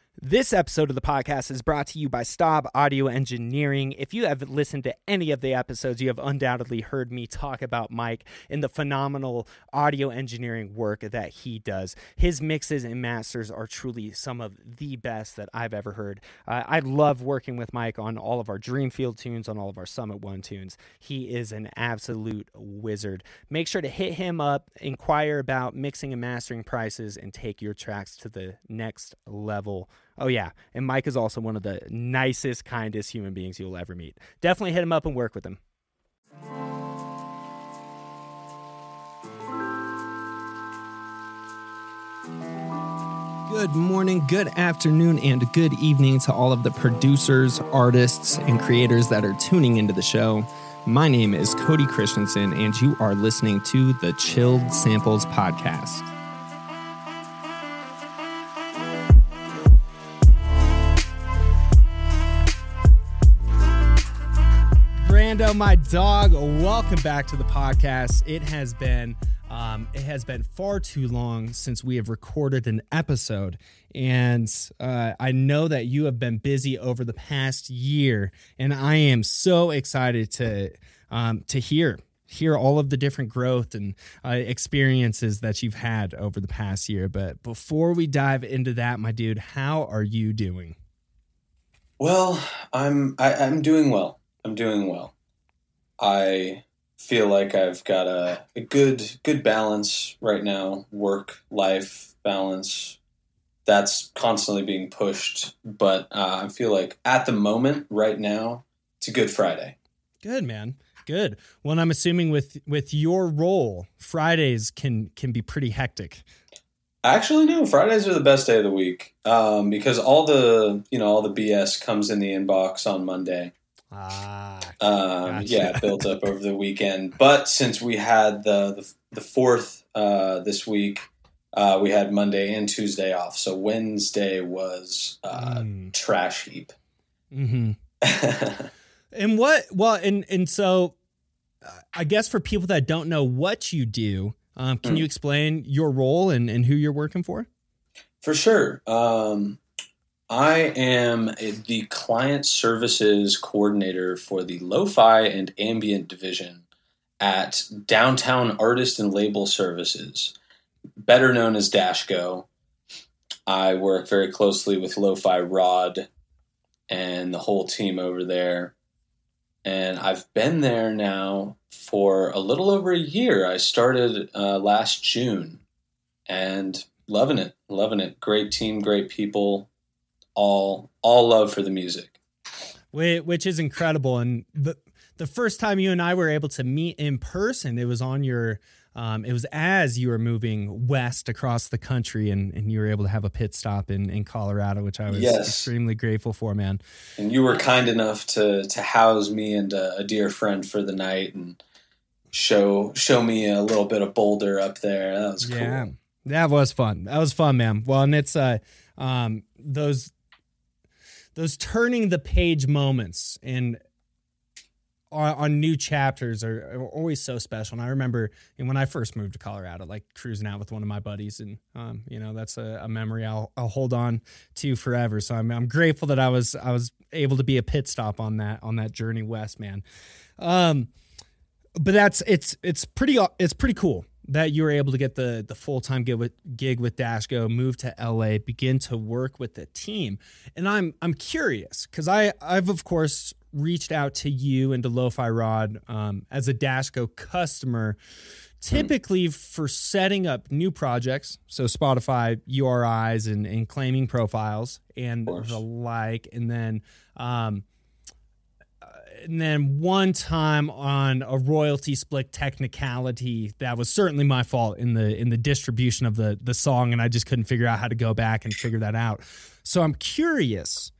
This episode of the podcast is brought to you by Staub Audio Engineering. If you have listened to any of the episodes, you have undoubtedly heard me talk about Mike and the phenomenal audio engineering work that he does. His mixes and masters are truly some of the best that I've ever heard. I love working with Mike on all of our Dreamfield tunes, on all of our Summit One tunes. He is an absolute wizard. Make sure to hit him up, inquire about mixing and mastering prices, and take your tracks to the next level. Oh, yeah. And Mike is also one of the nicest, kindest human beings you'll ever meet. Definitely hit him up and work with him. Good morning, good afternoon, and good evening to all of the producers, artists, and creators that are tuning into the show. My name is Cody Christensen, and you are listening to the Chilled Samples Podcast. Brando, my dog, welcome back to the podcast. It has been far too long since we have recorded an episode, and I know that you have been busy over the past year, and I am so excited to hear all of the different growth and experiences that you've had over the past year. But before we dive into that, my dude, how are you doing? Well, I'm doing well. I'm doing well. I feel like I've got a good balance right now, work-life balance. That's constantly being pushed, but I feel like at the moment, right now, it's a good Friday. Good, man. Good. Well, I'm assuming with your role, Fridays can be pretty hectic. Actually, no. Fridays are the best day of the week because all the BS comes in the inbox on Monday. Gotcha. Yeah, built up over the weekend. But since we had the 4th this week, we had Monday and Tuesday off. So Wednesday was trash heap. Mm-hmm. And so I guess for people that don't know what you do, can you explain your role and who you're working for? For sure. I am the client services coordinator for the lo-fi and ambient division at Downtown Artist and Label Services, better known as Dashgo. I work very closely with Lo-Fi Rod and the whole team over there. And I've been there now for a little over a year. I started last June and loving it. Great team, great people. All love for the music, which is incredible. And the first time you and I were able to meet in person, it was on your it was as you were moving west across the country, and you were able to have a pit stop in Colorado, which I was extremely grateful for, man. And you were kind enough to house me and a dear friend for the night and show me a little bit of Boulder up there. That was cool. Yeah, that was fun. That was fun, man. Well, and it's those turning the page moments on new chapters are always so special. And I remember when I first moved to Colorado, like cruising out with one of my buddies, and that's a memory I'll hold on to forever. So I'm grateful that I was able to be a pit stop on that journey west, man. But it's pretty cool that you were able to get the full-time gig with Dashgo, move to LA, begin to work with the team. And I'm curious because I've of course reached out to you and to Lo-Fi Rod as a Dashgo customer, typically for setting up new projects, so Spotify URIs and claiming profiles and the like, and then one time on a royalty split technicality that was certainly my fault in the distribution of the song, and I just couldn't figure out how to go back and figure that out. So I'm curious,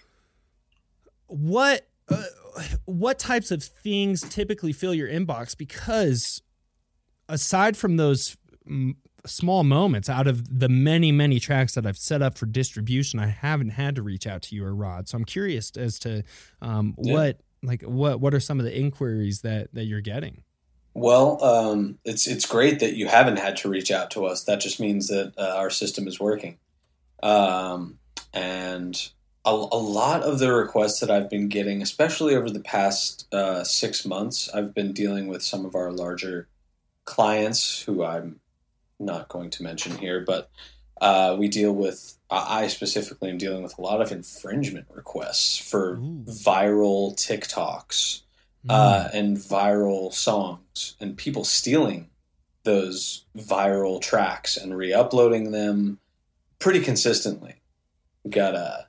what types of things typically fill your inbox? Because aside from those small moments, out of the many, many tracks that I've set up for distribution, I haven't had to reach out to you or Rod. So I'm curious as to what are some of the inquiries that you're getting? Well, it's great that you haven't had to reach out to us. That just means that our system is working. And and a lot of the requests that I've been getting, especially over the past 6 months, I've been dealing with some of our larger clients who I'm not going to mention here, but we deal with, I specifically am dealing with a lot of infringement requests for viral TikToks and viral songs, and people stealing those viral tracks and re-uploading them pretty consistently. We got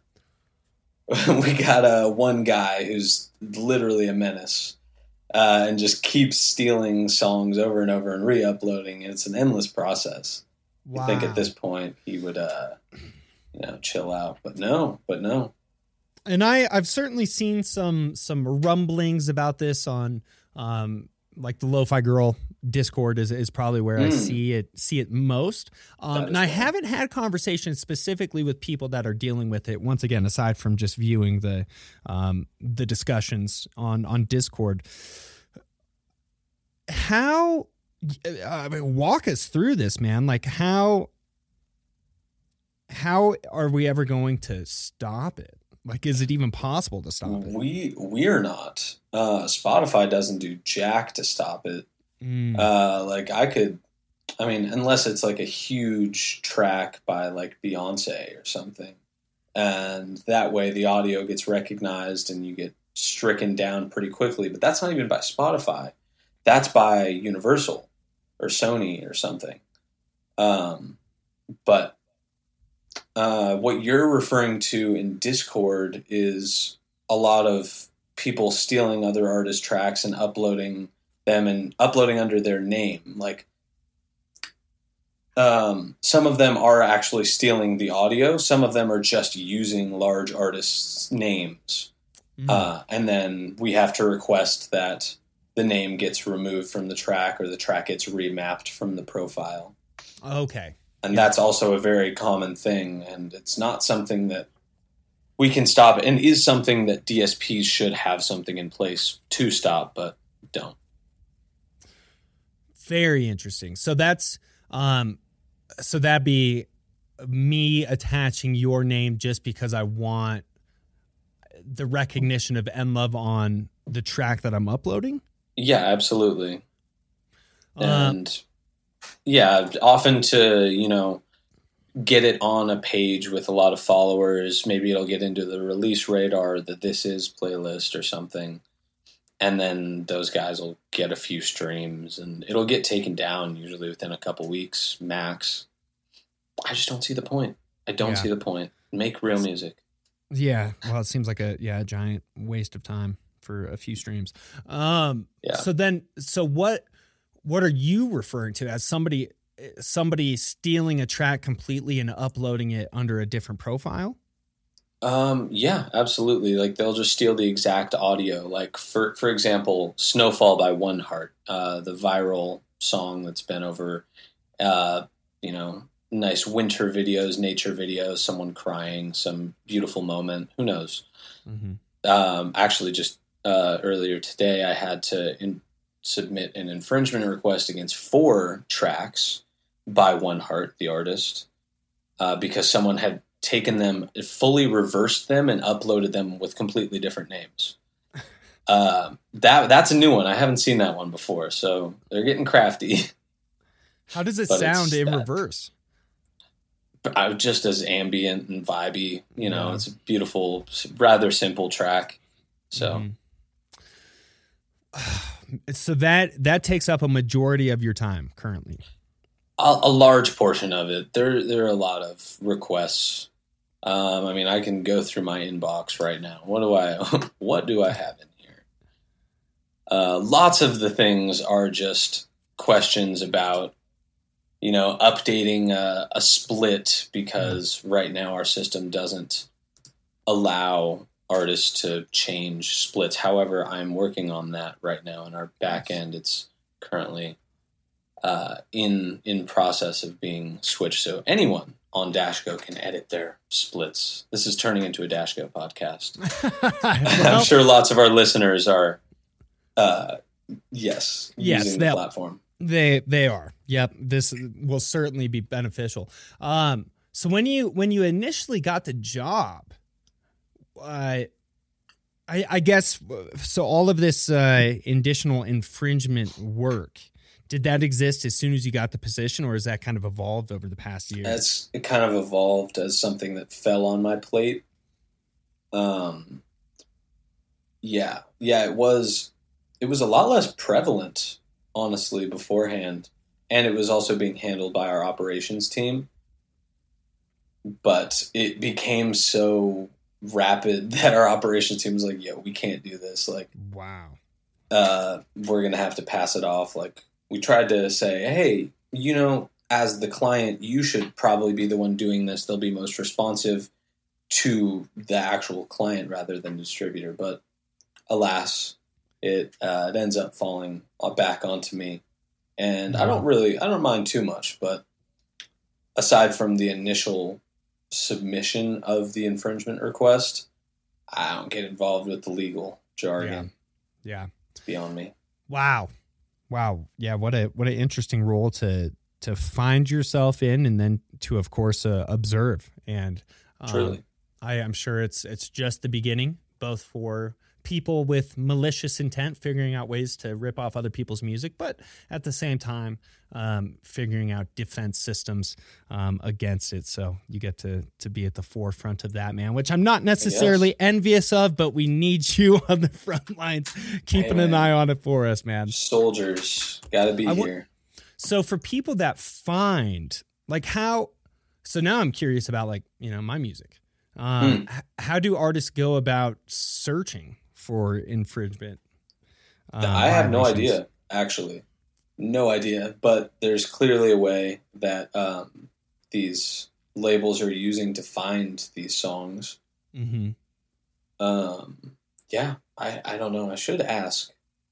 one guy who's literally a menace and just keeps stealing songs over and over and re-uploading. It's an endless process. Wow. I think at this point he would, chill out, but no. And I've certainly seen some rumblings about this on, like the Lo-Fi Girl Discord is probably where I see it most. And I haven't had conversations specifically with people that are dealing with it. Once again, aside from just viewing the discussions on Discord, walk us through this, man. Like how are we ever going to stop it? Like, is it even possible to stop it? We're not. Spotify doesn't do jack to stop it. Unless it's like a huge track by like Beyonce or something, and that way the audio gets recognized and you get stricken down pretty quickly. But that's not even by Spotify. That's by Universal or Sony or something. But what you're referring to in Discord is a lot of people stealing other artists' tracks and uploading them and uploading under their name. Like, some of them are actually stealing the audio. Some of them are just using large artists' names. And then we have to request that the name gets removed from the track or the track gets remapped from the profile. Okay. And that's also a very common thing, and it's not something that we can stop, and is something that DSPs should have something in place to stop, but don't. Very interesting. So that's so that'd be me attaching your name just because I want the recognition of NLove on the track that I'm uploading? Yeah, absolutely. And yeah, often to, get it on a page with a lot of followers, maybe it'll get into the release radar, the This Is playlist or something. And then those guys will get a few streams and it'll get taken down usually within a couple weeks max. I just don't see the point. I don't see the point. Make real music. Yeah. Well, it seems like a giant waste of time for a few streams. So what are you referring to as somebody stealing a track completely and uploading it under a different profile? Yeah, absolutely. Like they'll just steal the exact audio. Like for example, Snowfall by One Heart, the viral song that's been over, nice winter videos, nature videos, someone crying, some beautiful moment. Who knows? Mm-hmm. Actually, just earlier today, I had to submit an infringement request against 4 tracks by One Heart, the artist, because someone had taken them, fully reversed them, and uploaded them with completely different names. That's a new one. I haven't seen that one before, so they're getting crafty. How does it sound in reverse? Just as ambient and vibey, It's a beautiful, rather simple track. So, so that takes up a majority of your time currently. A large portion of it. There are a lot of requests. I can go through my inbox right now. What do I have in here? Lots of the things are just questions about, updating a split, because right now our system doesn't allow artists to change splits. However, I'm working on that right now in our back end. It's currently in process of being switched, so anyone on Dashgo can edit their splits. This is turning into a Dashgo podcast. I'm sure lots of our listeners are using the platform. They are. Yep, this will certainly be beneficial. So when you initially got the job, I guess so. All of this additional infringement work, did that exist as soon as you got the position, or has that kind of evolved over the past year? It kind of evolved as something that fell on my plate. Yeah, it was a lot less prevalent, honestly, beforehand, and it was also being handled by our operations team. But it became so rapid that our operations team was like, "Yo, we can't do this. Like, wow, we're gonna have to pass it off." Like, we tried to say, "Hey, as the client, you should probably be the one doing this. They'll be most responsive to the actual client rather than the distributor." But alas, it ends up falling back onto me, and I don't mind too much. But aside from the initial submission of the infringement request, I don't get involved with the legal jargon. Yeah. It's beyond me. Wow. Yeah. What an interesting role to find yourself in, and then to, of course, observe. And truly, I'm sure it's just the beginning, both for people with malicious intent, figuring out ways to rip off other people's music, but at the same time, figuring out defense systems against it. So you get to be at the forefront of that, man, which I'm not necessarily envious of, but we need you on the front lines, keeping an eye on it for us, man. Soldiers gotta be here. So for people that find, like, so now I'm curious about, like, my music. How do artists go about searching for infringement? I have no idea, actually. No idea. But there's clearly a way that these labels are using to find these songs. Mm-hmm. Yeah, I don't know. I should ask.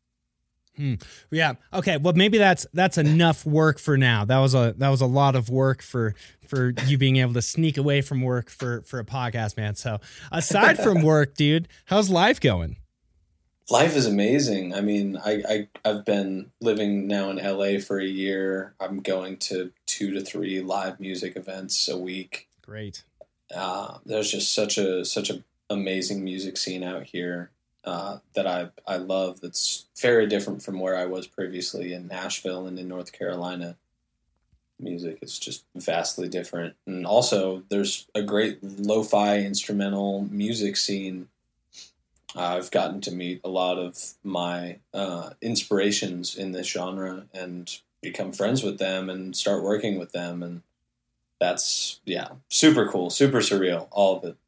Yeah. Okay. Well, maybe that's enough work for now. That was a lot of work for you being able to sneak away from work for a podcast, man. So aside from work, dude, how's life going? Life is amazing. I mean, I've been living now in LA for a year. I'm going to 2 to 3 live music events a week. Great. There's just such a amazing music scene out here. That I love, that's very different from where I was previously in Nashville and in North Carolina. Music is just vastly different. And also, there's a great lo-fi instrumental music scene. I've gotten to meet a lot of my inspirations in this genre and become friends with them and start working with them. And that's, super cool, super surreal, all of it.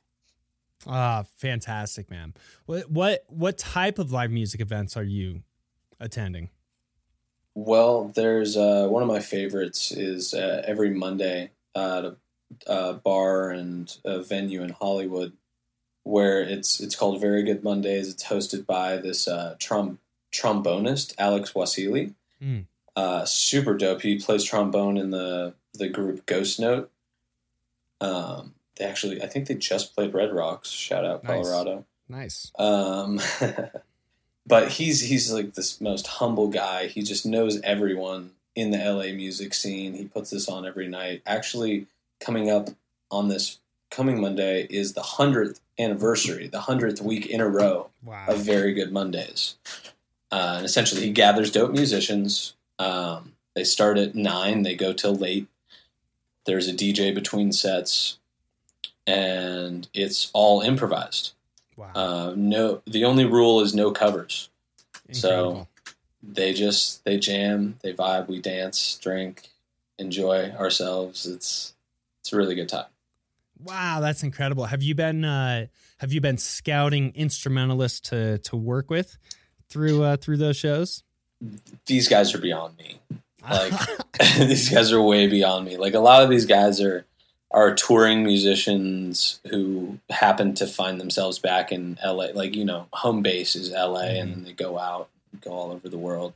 Fantastic, man. What type of live music events are you attending? Well, there's one of my favorites is every Monday at a bar and a venue in Hollywood where it's called Very Good Mondays. It's hosted by this trombonist, Alex Wasili. Super dope. He plays trombone in the group Ghost Note. I think they just played Red Rocks. Shout out Colorado. Nice. But he's like this most humble guy. He just knows everyone in the LA music scene. He puts this on every night. Actually, coming up on this coming Monday is the 100th anniversary, the 100th week in a row of Very Good Mondays. And essentially, he gathers dope musicians. They start at 9. They go till late. There's a DJ between sets. And it's all improvised. Wow. The only rule is no covers. Incredible. So they jam, they vibe, we dance, drink, enjoy ourselves. It's a really good time. Wow, that's incredible. Have you been scouting instrumentalists to work with through those shows? These guys are beyond me. Like these guys are way beyond me. Like a lot of these guys are touring musicians who happen to find themselves back in LA. Like, home base is LA, and then they go out and go all over the world.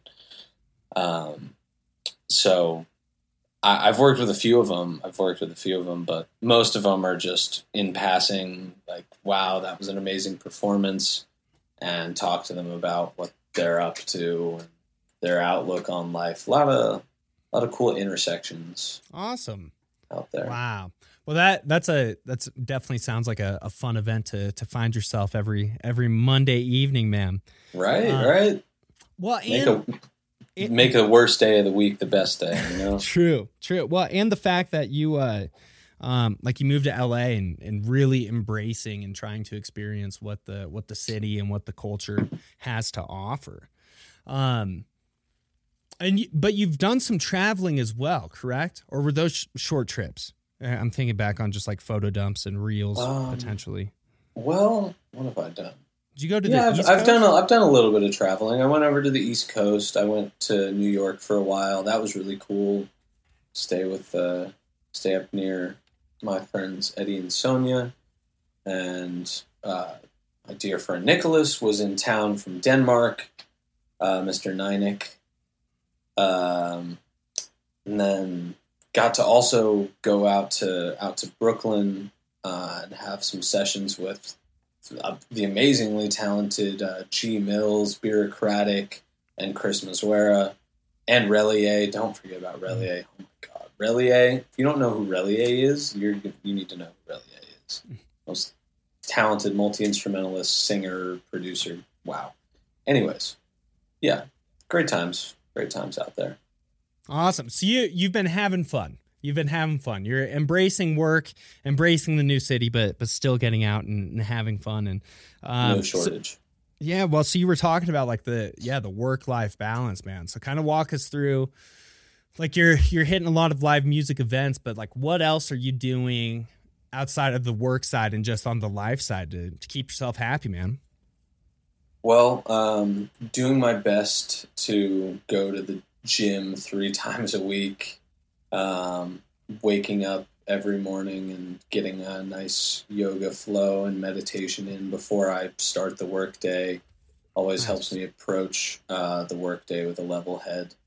So I've worked with a few of them, but most of them are just in passing, like, wow, that was an amazing performance, and talk to them about what they're up to and their outlook on life. A lot of cool intersections. Awesome. Out there. Wow. Well, that's definitely sounds like a fun event to find yourself every Monday evening, man. Right. Well, make a worst day of the week the best day, you know? True. Well, and the fact that you like you moved to LA and really embracing and trying to experience what the city and what the culture has to offer. But you've done some traveling as well, correct? Or were those short trips? I'm thinking back on just like photo dumps and reels potentially. Well, what have I done? Did you go to the East I've Coast? I've done a little bit of traveling. I went over to the East Coast. I went to New York for a while. That was really cool. Stay up near my friends Eddie and Sonia, and my dear friend Nicholas was in town from Denmark. Mr. Neinik, and then got to also go out to Brooklyn and have some sessions with the amazingly talented G. Mills, Bureaucratic, and Chris Mazuera, and Relier. Don't forget about Relier. Oh my God, Relier! If you don't know who Relier is, you need to know who Relier is. Most talented multi-instrumentalist, singer, producer. Wow. Anyways, yeah, great times out there. Awesome. So you've been having fun. You're embracing work, embracing the new city, but still getting out and having fun. And no shortage. So you were talking about like the work-life balance, man. So kind of walk us through, like you're hitting a lot of live music events, but like what else are you doing outside of the work side and just on the live side to keep yourself happy, man? Well, doing my best to go to the gym 3 times a week, waking up every morning and getting a nice yoga flow and meditation in before I start the workday always helps me approach the workday with a level head.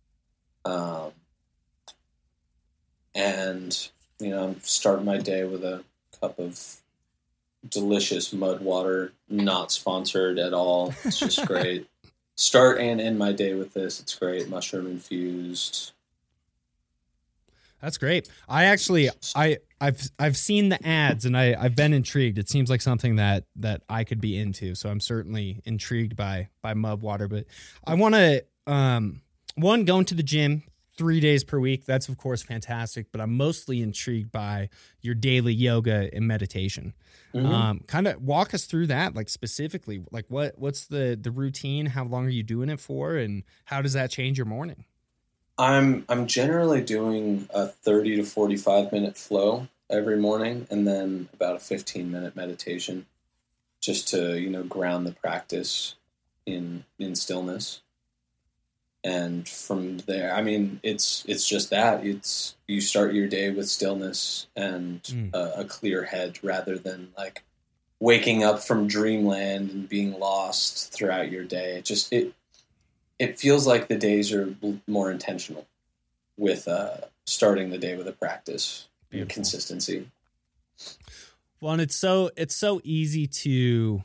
And, I'm starting my day with a cup of delicious mud water, not sponsored at all. It's just great. Start and end my day with this. It's great. Mushroom infused. That's great. I've seen the ads and I've been intrigued. It seems like something that I could be into. So I'm certainly intrigued by mud water, but I want to, going to the gym 3 days per week. That's of course fantastic, but I'm mostly intrigued by your daily yoga and meditation. Mm-hmm. Kind of walk us through that, like specifically, like what's the routine? How long are you doing it for? And how does that change your morning? I'm generally doing a 30 to 45 minute flow every morning, and then about a 15-minute meditation just to, ground the practice in stillness. And from there, I mean, it's just that. It's you start your day with stillness and a clear head rather than like waking up from dreamland and being lost throughout your day. It feels like the days are more intentional with starting the day with a practice and consistency. Well, and it's so easy to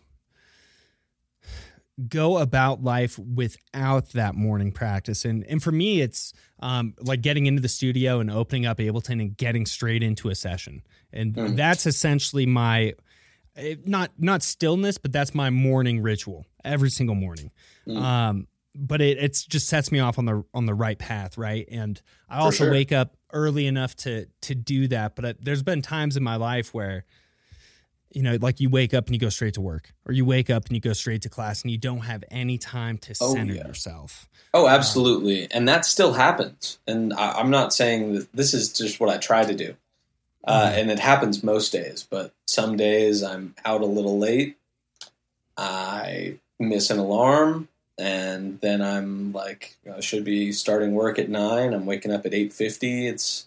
go about life without that morning practice. And for me, it's like getting into the studio and opening up Ableton and getting straight into a session. And that's essentially my, not stillness, but that's my morning ritual every single morning. But it just sets me off on the right path. Right. And I also wake up early enough to do that. But there's been times in my life where, like you wake up and you go straight to work, or you wake up and you go straight to class and you don't have any time to center yourself. Oh, absolutely. And that still happens. And I'm not saying that this is just what I try to do. And it happens most days, but some days I'm out a little late. I miss an alarm. And then I'm like, I should be starting work at 9. I'm waking up at 8:50.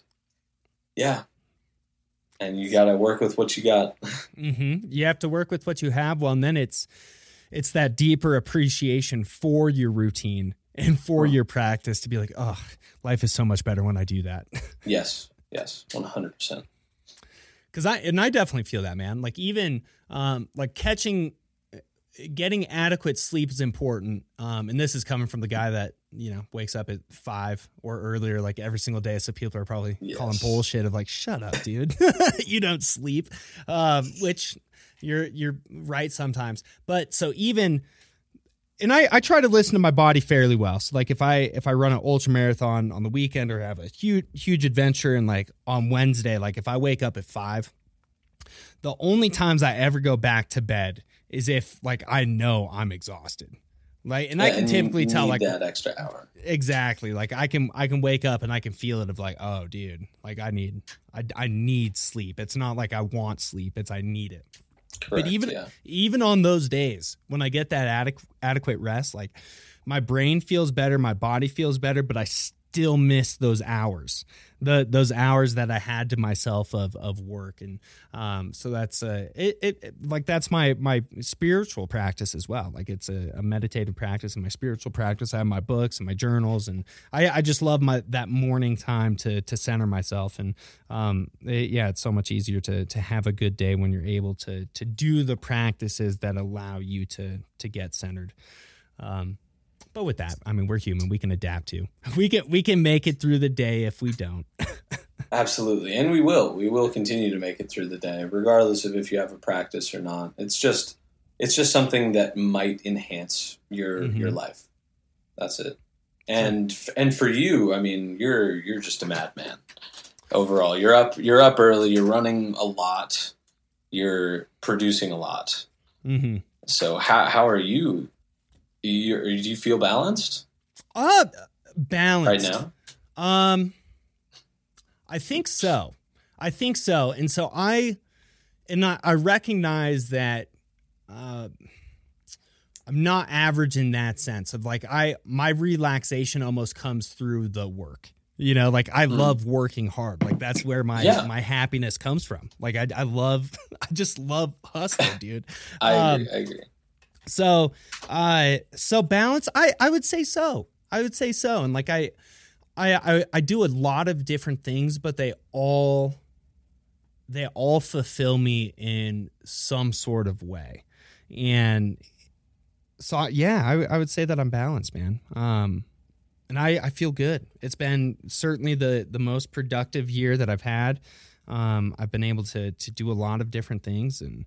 And you got to work with what you got. Mm-hmm. You have to work with what you have. Well, and then it's that deeper appreciation for your routine and for your practice to be like, oh, life is so much better when I do that. Yes, 100%. Because I definitely feel that, man. Like even like catching getting adequate sleep is important. And this is coming from the guy that, wakes up at 5 or earlier, like every single day. So people are probably calling bullshit of like, shut up, dude. You don't sleep, which you're right sometimes. But so and I try to listen to my body fairly well. So like if I run an ultra marathon on the weekend or have a huge adventure, and like on Wednesday, like if I wake up at 5, the only times I ever go back to bed is if like I know I'm exhausted. Like, and I can typically tell like that extra hour. Exactly. Like I can wake up and I can feel it of like, oh dude, like I need sleep. It's not like I want sleep, it's I need it. Correct, but even on those days when I get that adequate rest, like my brain feels better, my body feels better, but I still miss those hours, those hours that I had to myself of work. And so that's like that's my spiritual practice as well. Like it's a meditative practice, and my spiritual practice. I have my books and my journals, and I just love that morning time to center myself. And it's so much easier to have a good day when you're able to do the practices that allow you to get centered. But with that, I mean, we're human. We can adapt to. We can make it through the day if we don't. Absolutely, and we will. We will continue to make it through the day, regardless of if you have a practice or not. It's just something that might enhance your life. That's it. And for you, I mean, you're just a madman. Overall, you're up early. You're running a lot. You're producing a lot. Mm-hmm. So how are you? Do you feel balanced? Balanced right now. I think so. And so I recognize that I'm not average in that sense of like my relaxation almost comes through the work. Like I love working hard. Like that's where my happiness comes from. Like I just love hustling, dude. I agree. So balance, I would say so. And like I do a lot of different things, but they all fulfill me in some sort of way. And so I would say that I'm balanced, man. And I feel good. It's been certainly the most productive year that I've had. I've been able to do a lot of different things, and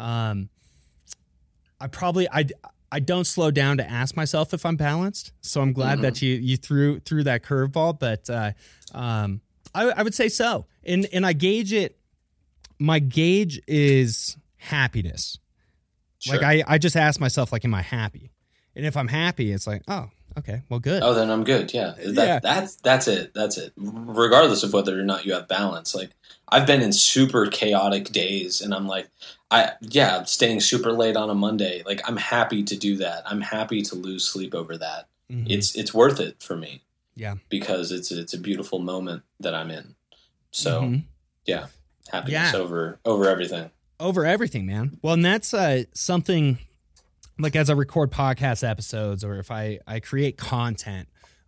I don't slow down to ask myself if I'm balanced. So I'm glad that you threw that curveball, but I would say so. And I gauge it. My gauge is happiness. Sure. Like I just ask myself, like, am I happy? And if I'm happy, it's like, oh, okay, well, good. Oh, then I'm good. Yeah. That's it. Regardless of whether or not you have balance. Like I've been in super chaotic days, and I'm like, staying super late on a Monday. Like I'm happy to do that. I'm happy to lose sleep over that. Mm-hmm. It's worth it for me. Yeah. Because it's a beautiful moment that I'm in. So happiness over everything. Over everything, man. Well, and that's something like as I record podcast episodes, or if I create content,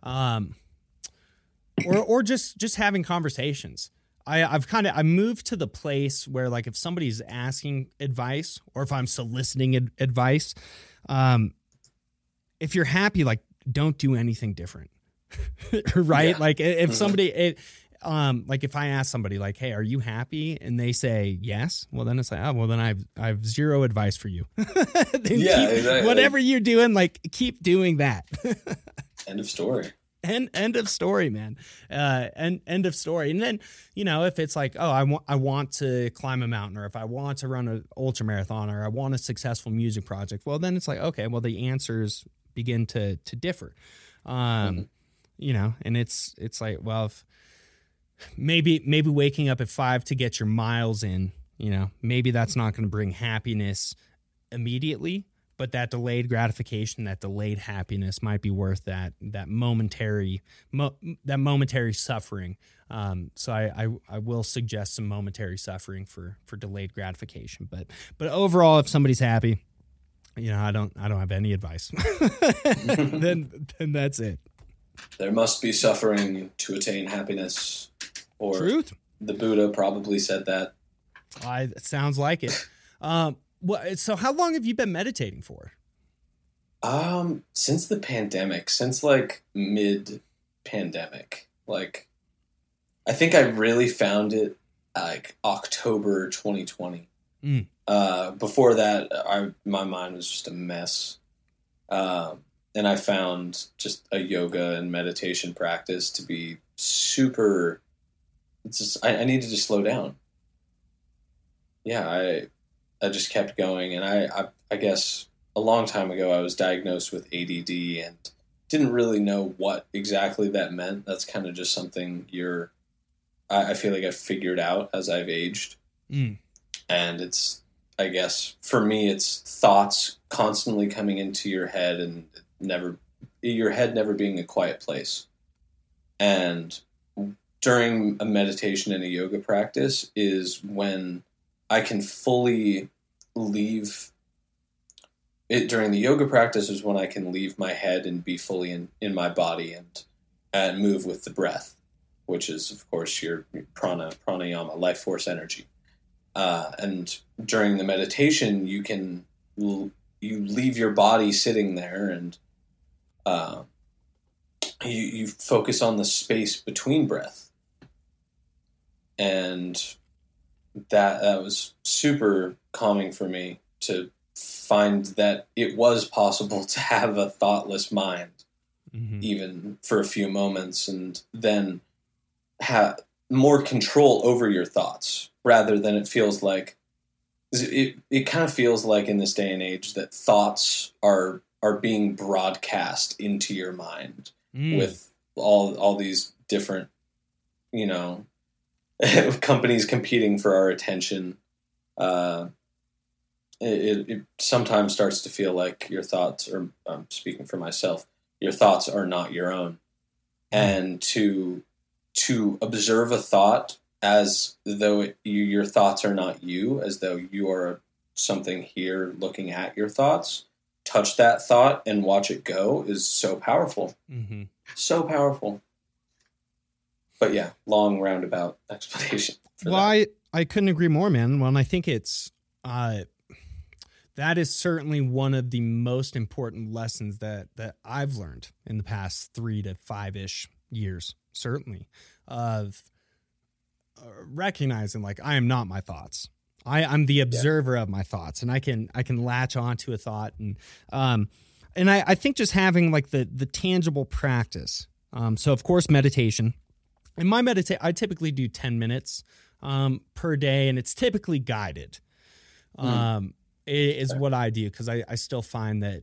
or just having conversations. I moved to the place where, like, if somebody's asking advice or if I'm soliciting advice, if you're happy, like, don't do anything different, right? Yeah. Like if somebody, like if I ask somebody like, hey, are you happy? And they say yes. Well, then it's like, oh, well, then I have zero advice for you. Exactly. Whatever you're doing, like, keep doing that. End of story. End of story, man. End of story. And then, if it's like, oh, I want to climb a mountain, or if I want to run an ultra marathon, or I want a successful music project, well, then it's like, okay, well, the answers begin to differ. And it's like, well, if maybe waking up at 5 to get your miles in, maybe that's not going to bring happiness immediately. But that delayed gratification, that delayed happiness might be worth that momentary suffering. So I will suggest some momentary suffering for delayed gratification. But overall, if somebody's happy, I don't have any advice. then that's it. There must be suffering to attain happiness. Or Truth. The Buddha probably said that. It sounds like it. So how long have you been meditating for? Since the pandemic, since like mid-pandemic, like I think I really found it like October 2020. Before that, my mind was just a mess. And I found just a yoga and meditation practice to be super. It's just I needed to slow down. Yeah, I just kept going, and I guess a long time ago I was diagnosed with ADD and didn't really know what exactly that meant. That's kind of just something I feel like I've figured out as I've aged, and it's. I guess for me, it's thoughts constantly coming into your head and your head never being a quiet place. And during a meditation and a yoga practice is when I can fully leave it. During the yoga practice is when I can leave my head and be fully in my body and move with the breath, which is of course your pranayama, life force energy. And during the meditation, you leave your body sitting there, and you focus on the space between breath, and that was super calming for me to find that it was possible to have a thoughtless mind, even for a few moments, and then have more control over your thoughts. Rather than it feels like it kind of feels like in this day and age that thoughts are being broadcast into your mind with all these different, companies competing for our attention. It sometimes starts to feel like your thoughts are, I'm speaking for myself, your thoughts are not your own. And to observe a thought as though your thoughts are not you, as though you are something here looking at your thoughts, touch that thought and watch it go is so powerful. So powerful. But yeah, long roundabout explanation. I couldn't agree more, man. Well, and I think it's, that is certainly one of the most important lessons that I've learned in the past 3 to 5-ish years, certainly, of recognizing like I am not my thoughts. I'm the observer of my thoughts, and I can latch onto a thought, and I think just having like the tangible practice. So of course meditation. In my I typically do 10 minutes per day, and it's typically guided. Is what I do, because I still find that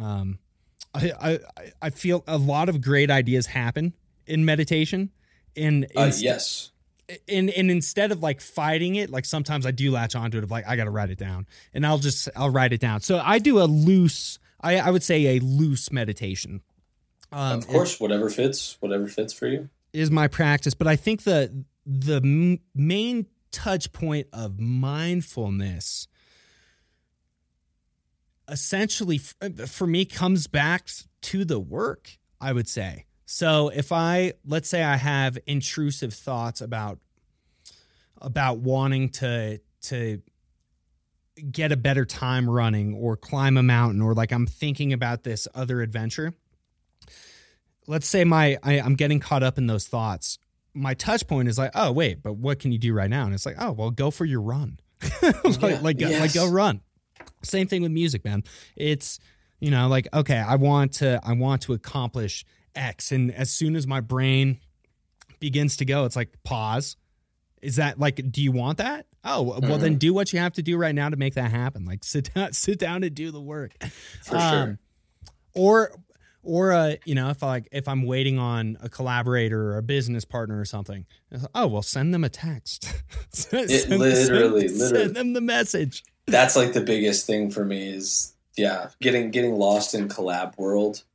I feel a lot of great ideas happen in meditation. Yes. And instead of like fighting it, like sometimes I do latch onto it of like, I got to write it down, and I'll write it down. So I do a loose, I would say a loose meditation. Of course, whatever fits for you is my practice. But I think the main touch point of mindfulness essentially for me comes back to the work, I would say. So if let's say I have intrusive thoughts about wanting to get a better time running or climb a mountain, or like I'm thinking about this other adventure. Let's say I'm getting caught up in those thoughts. My touch point is like, oh wait, but what can you do right now? And it's like, oh, well, go for your run. Go run. Same thing with music, man. It's, like, okay, I want to accomplish X. And as soon as my brain begins to go, it's like, pause. Is that like, do you want that? Oh, well, then do what you have to do right now to make that happen. Like sit down and do the work. For sure. Or if I'm waiting on a collaborator or a business partner or something, it's like, oh, well, send them a text. Send them the message. That's like the biggest thing for me is, getting lost in collab world.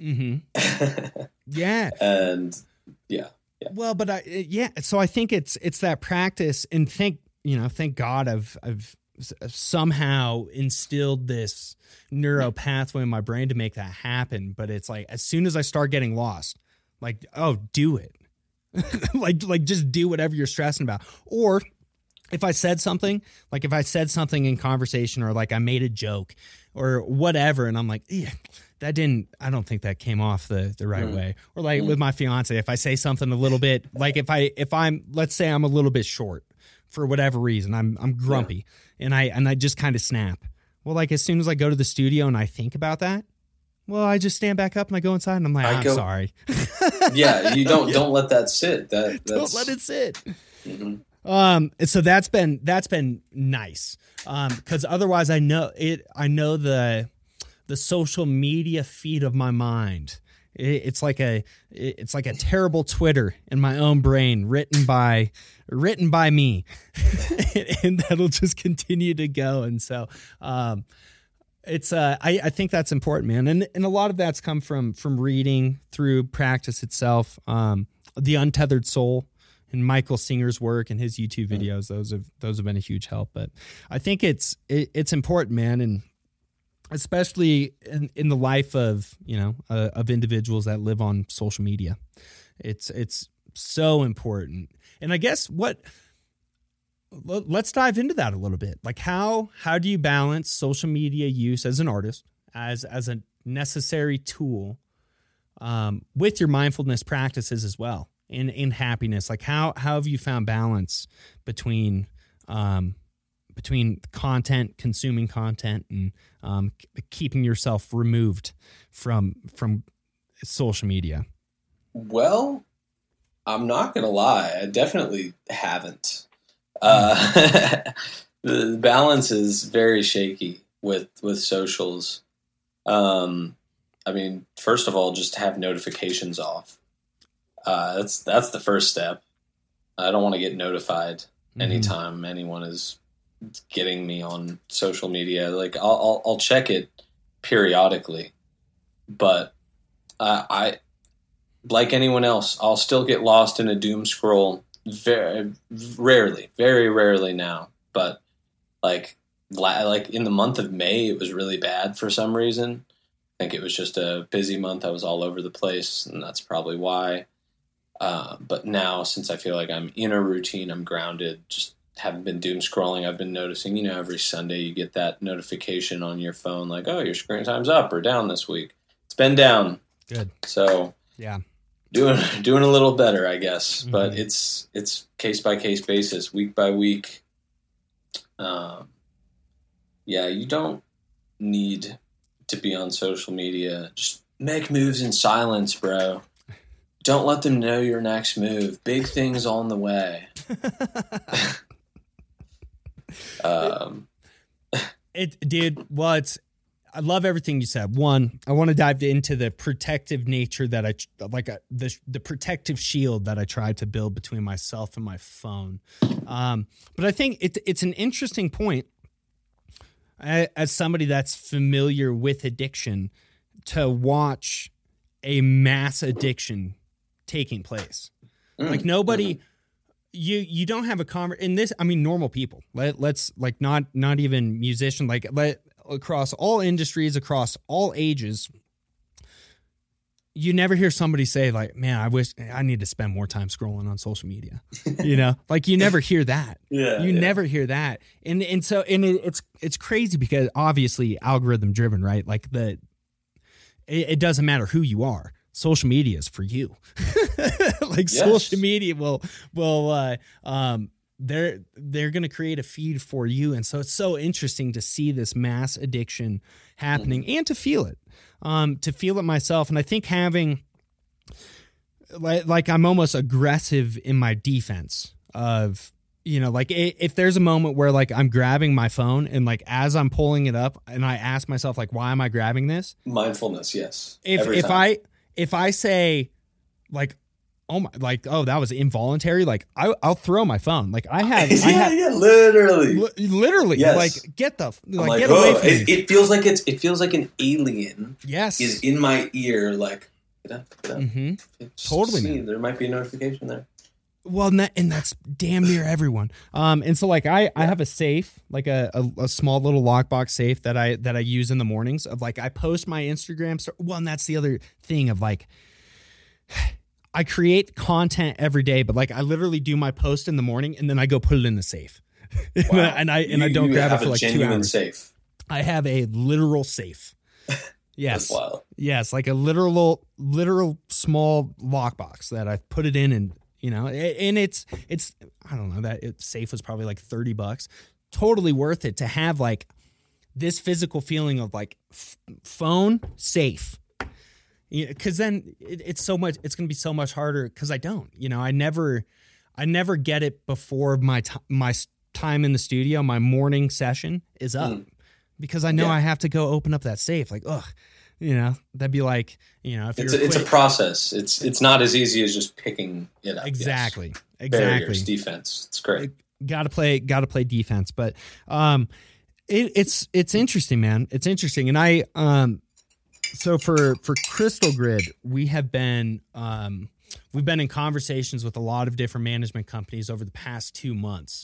Yeah. And yeah. Well, but so I think it's that practice, and thank God I've somehow instilled this neuro pathway in my brain to make that happen. But it's like, as soon as I start getting lost, like, oh, do it. like just do whatever you're stressing about. Or if I said something in conversation, or like I made a joke or whatever, and I'm like, yeah, I don't think that came off the right way. Or like with my fiance, if I say something a little bit, like let's say I'm a little bit short for whatever reason, I'm grumpy and I just kind of snap. Well, like as soon as I go to the studio and I think about that, well, I just stand back up and I go inside and I'm like, I'm sorry. Yeah, you don't let that sit. Don't let it sit. And so that's been nice. Because otherwise I know the social media feed of my mind. It's like a terrible Twitter in my own brain written by me. And that'll just continue to go. And so, it's I think that's important, man. And a lot of that's come from reading through practice itself. The Untethered Soul and Michael Singer's work and his YouTube videos, those have been a huge help. But I think it's important, man, and especially in the life of of individuals that live on social media. It's so important. And I guess let's dive into that a little bit. Like how do you balance social media use as an artist, as a necessary tool, with your mindfulness practices as well, in happiness? Like how have you found balance between content, consuming content, and keeping yourself removed from social media? Well, I'm not gonna lie, I definitely haven't. The balance is very shaky with socials. I mean, first of all, just have notifications off. That's the first step. I don't want to get notified anytime anyone is getting me on social media. Like I'll check it periodically, but I, like anyone else, I'll still get lost in a doom scroll. Very rarely now, but like in the month of May, it was really bad for some reason. I think it was just a busy month. I was all over the place, and that's probably why. But now, since I feel like I'm in a routine, I'm grounded, just haven't been doom scrolling. I've been noticing, every Sunday you get that notification on your phone, like, oh, your screen time's up or down this week. It's been down. Good. So yeah. Doing a little better, I guess, but it's case by case basis, week by week. You don't need to be on social media. Just make moves in silence, bro. Don't let them know your next move. Big things on the way. I love everything you said. One, I want to dive into the protective nature that the protective shield that I tried to build between myself and my phone. But I think it's an interesting point, as somebody that's familiar with addiction, to watch a mass addiction taking place. Like nobody, you don't have a conversation in this. I mean, normal people. Let's like not even musician. Across all industries, across all ages, you never hear somebody say like, man, I wish I need to spend more time scrolling on social media. Like you never hear that. Never hear that. And it's crazy because obviously algorithm driven, right? Like it doesn't matter who you are. Social media is for you. Social media will they're going to create a feed for you. And so it's so interesting to see this mass addiction happening and to feel it myself. And I think having I'm almost aggressive in my defense of, if there's a moment where like I'm grabbing my phone and like, as I'm pulling it up and I ask myself, like, why am I grabbing this? Mindfulness. Yes. If I say like, oh, that was involuntary. Like I'll throw my phone. Like literally. Yes. Like get away from me. It feels like an alien. Yes. Is in my ear. Like, get up. Totally. See, there might be a notification there. Well, and that's damn near everyone. And so like I have a safe, like a small little lockbox safe that I use in the mornings of like, I post my Instagram. Well, and that's the other thing of like, I create content every day, but like I literally do my post in the morning and then I go put it in the safe. Wow. and I don't grab it for like 2 hours. Safe. I have a literal safe. Yes. That's wild. Yes, like a literal small lockbox that I've put it in, and and it's I don't know, that safe was probably like $30. Totally worth it to have like this physical feeling of like phone safe. Because then it's going to be so much harder because I don't. I never get it before my time in the studio. My morning session is up because I know I have to go open up that safe. Like, ugh, that'd be like, if it's a process. It's not as easy as just picking it up. Exactly. Yes. Exactly. Barriers, defense. It's great. Got to play defense, but it's interesting, man. It's interesting, and so for Crystal Grid, we've been in conversations with a lot of different management companies over the past 2 months.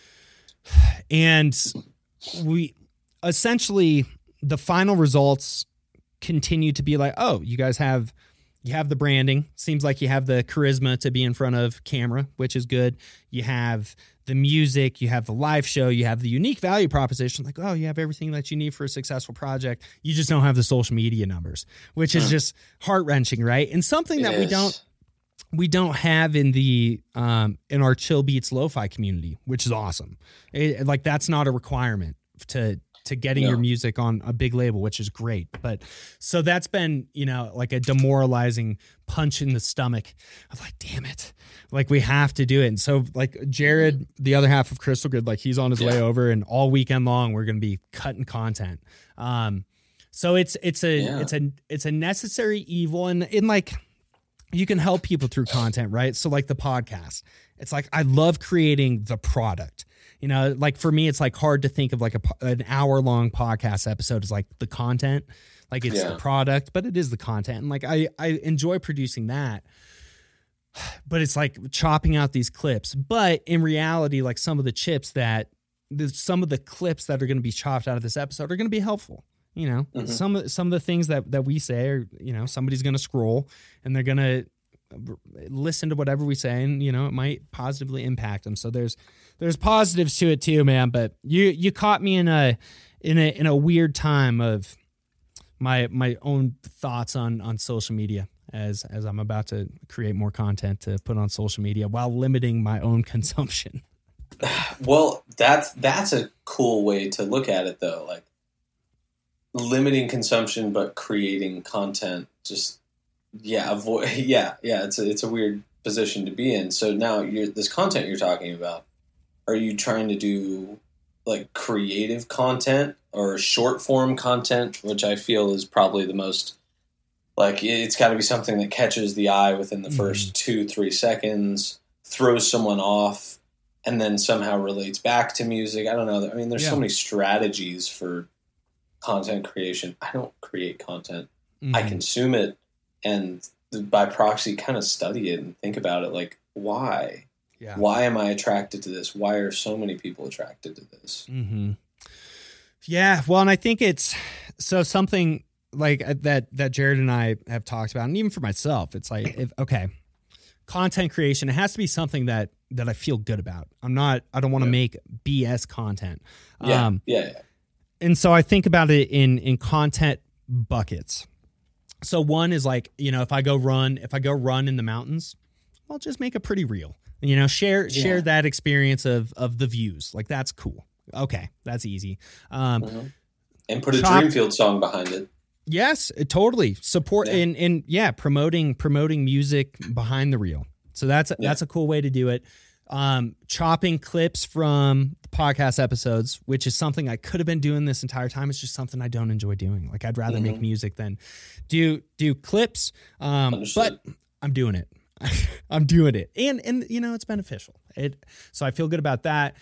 And we essentially, the final results continue to be like, oh, you guys have the branding. Seems like you have the charisma to be in front of camera, which is good. You have the music, you have the live show, you have the unique value proposition. Like, oh, you have everything that you need for a successful project. You just don't have the social media numbers, which is just heart-wrenching, right? And something that we don't have in the in our Chill Beats Lo-Fi community, which is awesome. Like, that's not a requirement to getting your music on a big label, which is great. But so that's been, like a demoralizing punch in the stomach of like, damn it, like we have to do it. And so like Jared, the other half of Crystal Grid, like he's on his way over, and all weekend long we're going to be cutting content. So it's a necessary evil, and in like, you can help people through content, right? So like the podcast, it's like, I love creating the product. Like for me, it's like hard to think of like an hour-long podcast episode as like the content, like it's the product, but it is the content. And like, I enjoy producing that, but it's like chopping out these clips. But in reality, like some of the clips that are going to be chopped out of this episode are going to be helpful. Some of the things that we say are, somebody's going to scroll and they're going to listen to whatever we say, and it might positively impact them. So there's positives to it too, man. But you caught me in a weird time of my own thoughts on social media as I'm about to create more content to put on social media while limiting my own consumption. Well, that's a cool way to look at it, though. Like, limiting consumption but creating content. Just it's a weird position to be in. So now this content you're talking about, are you trying to do like creative content or short form content, which I feel is probably the most, like, it's got to be something that catches the eye within the first 2-3 seconds, throws someone off, and then somehow relates back to music. I don't know. I mean, there's so many strategies for content creation. I don't create content. I consume it, and by proxy kind of study it and think about it. Like, why? Yeah. Why am I attracted to this? Why are so many people attracted to this? Mm-hmm. Yeah. Well, and I think it's something like that Jared and I have talked about, and even for myself, it's like, content creation, it has to be something that I feel good about. I don't want to make BS content. Yeah. And so I think about it in content buckets. So one is like, if I go run in the mountains, I'll just make a pretty reel. Share that experience of the views. Like, that's cool. Okay, that's easy. And put a Dreamfield song behind it. Yes, totally. Support and promoting music behind the reel. So that's a cool way to do it. Chopping clips from the podcast episodes, which is something I could have been doing this entire time. It's just something I don't enjoy doing. Like, I'd rather make music than do clips. But I'm doing it. I'm doing it. And it's beneficial. So I feel good about that.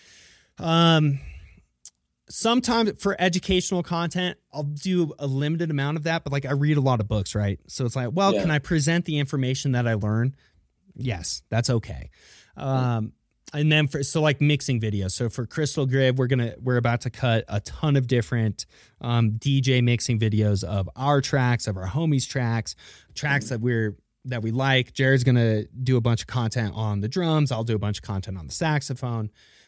Sometimes for educational content, I'll do a limited amount of that, but like, I read a lot of books, right? So it's like, can I present the information that I learn? Yes, that's okay. And then like mixing videos. So for Crystal Grid, we're about to cut a ton of different DJ mixing videos of our tracks, of our homies' tracks that we like. Jared's gonna do a bunch of content on the drums. I'll do a bunch of content on the saxophone.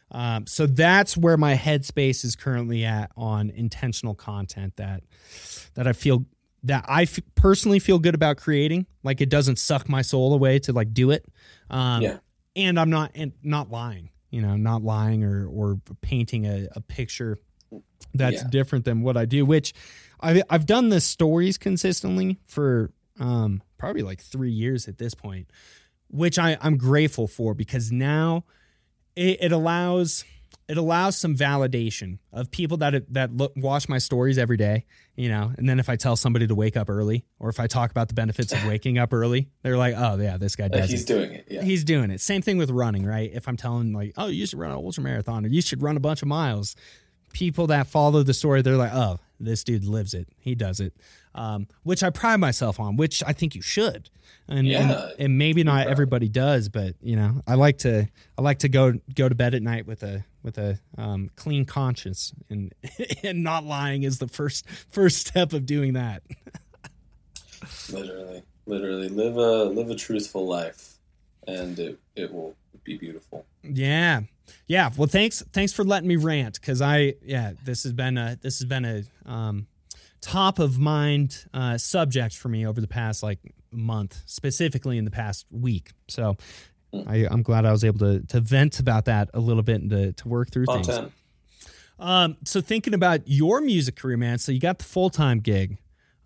So that's where my headspace is currently at on intentional content that I feel that personally feel good about creating. Like it doesn't suck my soul away to like do it. And I'm not lying, not lying or painting a picture that's different than what I do, which I've done the stories consistently for probably like 3 years at this point, which I'm grateful for, because now it allows some validation of people that watch my stories every day, and then if I tell somebody to wake up early, or if I talk about the benefits of waking up early, they're like, oh yeah, this guy does it. He's doing it. Yeah. He's doing it. Same thing with running, right? If I'm telling like, oh, you should run an ultra marathon, or you should run a bunch of miles, people that follow the story, they're like, oh, this dude lives it. He does it. Which I pride myself on, which I think you should. And maybe not everybody does, but I like to go to bed at night with a clean conscience, and and not lying is the first step of doing that. Literally live a truthful life, and it will be beautiful. Yeah. Well, thanks for letting me rant, because this has been a top of mind subject for me over the past like month, specifically in the past week. So I'm glad I was able to vent about that a little bit and to work through things. So thinking about your music career, man, so you got the full-time gig.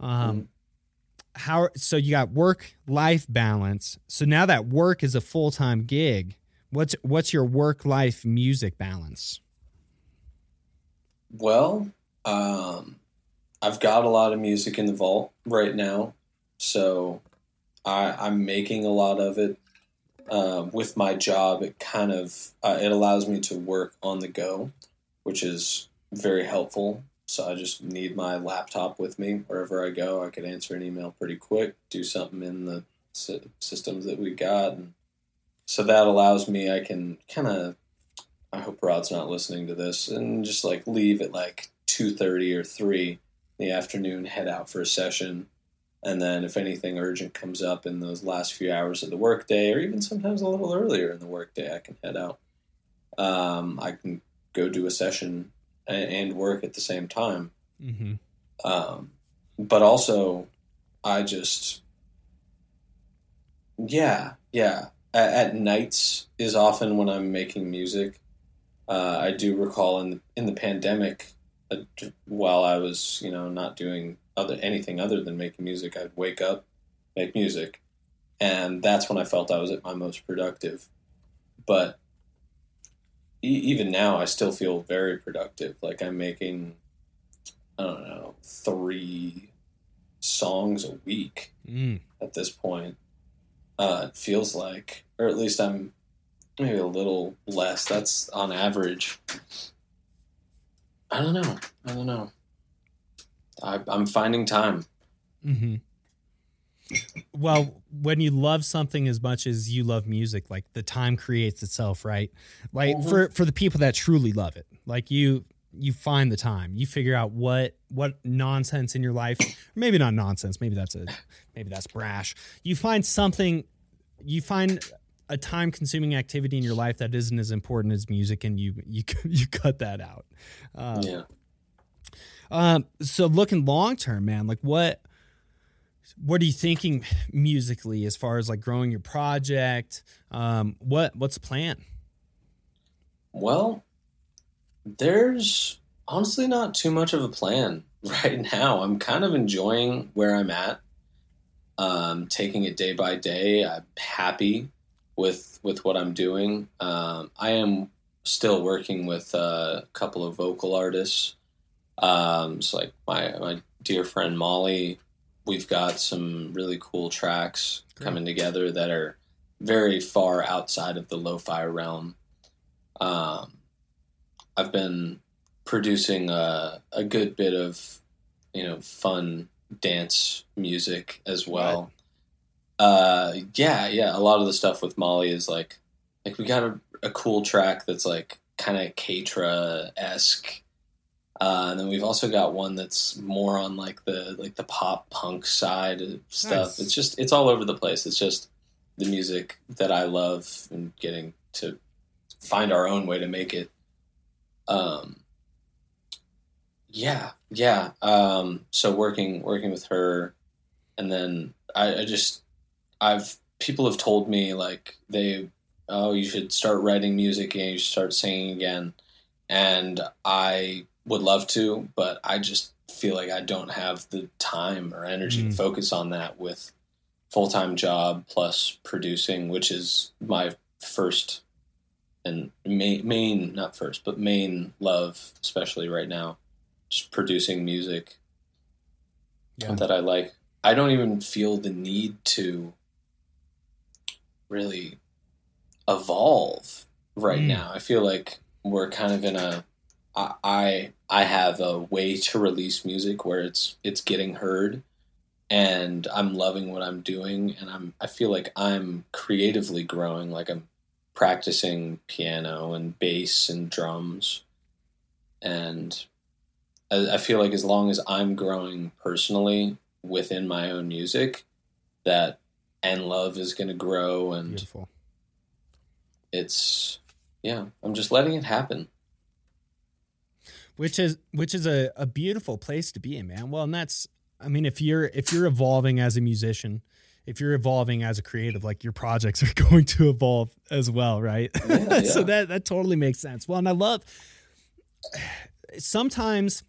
So you got work-life balance. So now that work is a full-time gig, what's your work-life music balance? Well, I've got a lot of music in the vault right now, so I'm making a lot of it. With my job, it kind of it allows me to work on the go, which is very helpful. So I just need my laptop with me wherever I go. I could answer an email pretty quick, do something in the systems that we got, and so that allows me. I can kind of. I hope Rod's not listening to this, and just like leave at like 2:30 or 3 in the afternoon, head out for a session. And then if anything urgent comes up in those last few hours of the workday, or even sometimes a little earlier in the workday, I can head out. I can go do a session and work at the same time. Mm-hmm. But also, I just, at nights is often when I'm making music. I do recall in the pandemic, while I was, not doing anything other than making music, I'd wake up, make music, and that's when I felt I was at my most productive. But even now, I still feel very productive. Like I'm making, 3 songs a week at this point. It feels like, or at least I'm maybe a little less. That's on average. I don't know. I'm finding time. Mm-hmm. Well, when you love something as much as you love music, like the time creates itself, right? Like for the people that truly love it, like you find the time, you figure out what nonsense in your life, or maybe not nonsense, maybe that's brash. You find a time consuming activity in your life that isn't as important as music, and you cut that out. So looking long term, man, like what are you thinking musically as far as like growing your project? What's the plan? Well, there's honestly not too much of a plan right now. I'm kind of enjoying where I'm at. Taking it day by day. I'm happy with what I'm doing. I am still working with a couple of vocal artists. So like my dear friend Molly, we've got some really cool tracks coming together that are very far outside of the lo-fi realm. I've been producing a good bit of, fun dance music as well. Right. A lot of the stuff with Molly is like we got a cool track that's like kind of Katra-esque. And then we've also got one that's more on like the pop punk side of stuff. Nice. It's all over the place. It's just the music that I love and getting to find our own way to make it. So working with her, and then people have told me like you should start writing music again, you should start singing again. And I would love to, but I just feel like I don't have the time or energy to focus on that with full-time job plus producing, which is my first and main love, especially right now, just producing music that I like. I don't even feel the need to really evolve right now. I feel like we're kind of I have a way to release music where it's getting heard, and I'm loving what I'm doing, and I feel like I'm creatively growing, like I'm practicing piano and bass and drums, and I feel like as long as I'm growing personally within my own music, that And Love is going to grow, and beautiful. I'm just letting it happen. Which is a beautiful place to be in, man. Well, and that's, I mean, if you're evolving as a musician, if you're evolving as a creative, like your projects are going to evolve as well, right? Yeah. So that totally makes sense. Well, and I love sometimes